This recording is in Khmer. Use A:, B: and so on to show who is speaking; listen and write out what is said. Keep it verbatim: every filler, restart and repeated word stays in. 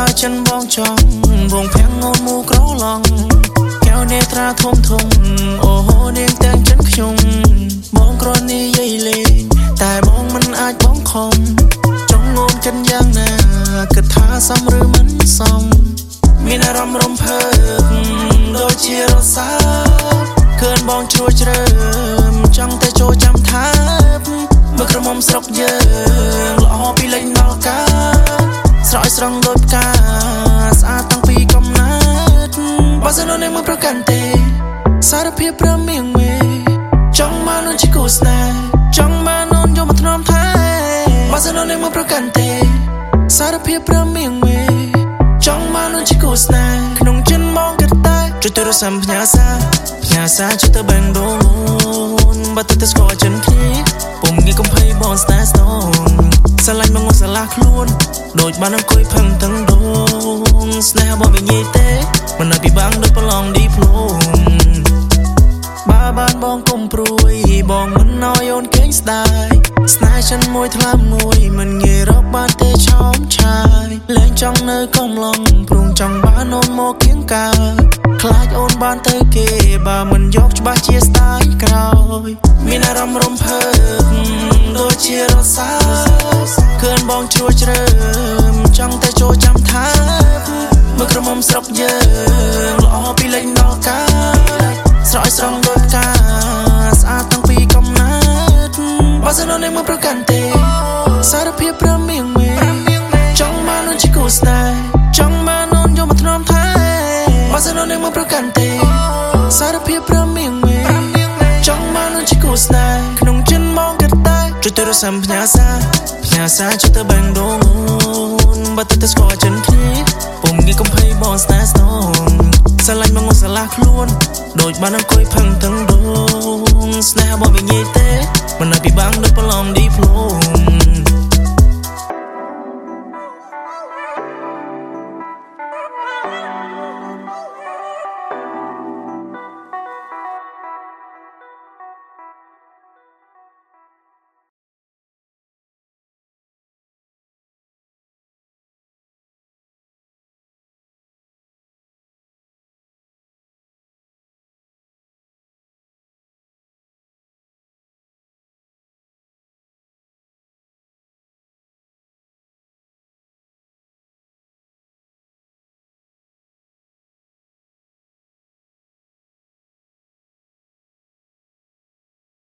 A: ហើយចិនបងចង់វងភាំងងូនមូក្រឡងកែវនេត្រាធំធំអូហូនាងទាំងចិនខ្ញុំបងគ្រាន់និយាយលេងតែបងមិនអាចបងខំចង់ងូនចិនយ៉ាងណាគិតថាសមឬមិនសមមានអារម្មណ៍រំភើបដូចជារសាឃើញបងជ្រួចជ្រើមចង់តែចូលចាំថាបមើលក្រមុំស្រុកយើងល្អពីលេងដល់កាស្រោចស្រង់ដូចផ្កាស្អាតតាំងពីកំណើតបើសិននៅនឹងមកប្រកាន់ទេសារភាពព្រមៀងមេចង់មកនូនជាគូស្នេហ៍ចង់មកនូនយកមកធ្នមថែបើសិននៅនឹងមកប្រកាន់ទេសារភាពព្រមៀងមេចង់មកនូនជាគូស្នេហ៍ក្នុងចិនមកគិតតែជួយទៅរសាំផ្ញើសាផ្ញើសាជួយទៅបែងដូនបើទៅទៅស្គាល់ចិនគ្នាពុំងាយកុំភ័យបងស្នេហ៍ស្នងស្រឡាញ់មកងស្រឡះខ្លួនដូចបានអង្គុយផឹងទាំងដងស្នេហ៍បងមិនញីទេមិននៅពីបាំងដូចប្រឡងឌីប្លូមបើបានបងកុំព្រួយបងមិនណយអូនគេងស្ដាយស្នេហ៍ចិនមួយថ្លាមួយមិនងាយរកបានទេឆោមឆាយលែងចង់នៅកំឡុងព្រោះចង់បានអូនមកគៀងកាខ្លាចអូនបានទៅគេបើមិនយកច្បាស់ជាស្ដាយក្រោយមានអារម្មណ៍រំភើបដូចជារសាឃើញបងជ្រួចជ្រើមចង់តែចូលចាំថាមើលក្រមុំស្រុកយើងល្អពីលេងដល់កាស្រោចស្រង់ដូចផ្កាស្អាតតាំងពីកំណើតបើសិននៅនឹងមកប្រកាន់ទេសារភាពព្រមៀងមេចង់មកនូនជាគូស្នេហ៍ចង់មកនូនយកមកធ្នមថែបើសិននៅនឹងមកប្រកាន់ទេសារភាពព្រមៀងមេចង់មកនូនជាគូស្នេហ៍ក្នុងចិនមកគិតតែជួយទៅរសាំផ្ញើសាផ្ញើសាជួយទៅបែងដូនបើទៅទៅស្គាល់ចិនគ្នាពុំងាយកុំភ័យបងស្នេហ៍ស្នងស្រឡាញ់មកងូនស្រឡះខ្លួនដូចបានអង្គុយផឹងទាំងដងស្នេហ៍បងមិនញីទេមិននៅពីបាំងដូចប្រឡងឌីប្លូម